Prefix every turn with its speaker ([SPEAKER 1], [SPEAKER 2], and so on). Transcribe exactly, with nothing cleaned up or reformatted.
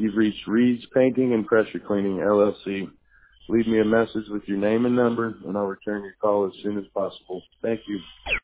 [SPEAKER 1] You've reached Reed's Painting and Pressure Cleaning, L L C. Leave me a message with your name and number, and I'll return your call as soon as possible. Thank you.